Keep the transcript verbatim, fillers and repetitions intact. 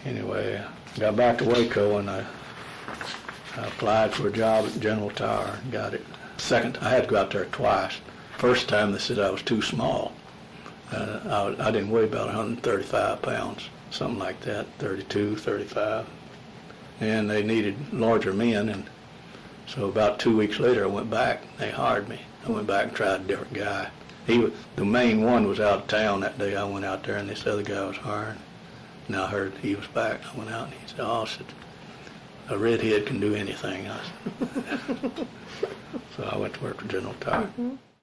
anyway, I got back to Waco and I, I applied for a job at General Tire and got it. Second, I had to go out there twice. First time they said I was too small. Uh, I, I didn't weigh about one hundred thirty-five pounds, something like that, thirty-two, thirty-five. And they needed larger men, and so about two weeks later I went back. They hired me. I went back and tried a different guy. He was, the main one was out of town that day. I went out there and this other guy was hiring. And I heard he was back. I went out and he said, oh, I said, a redhead can do anything. I said, so I went to work for General Tire. Mm-hmm.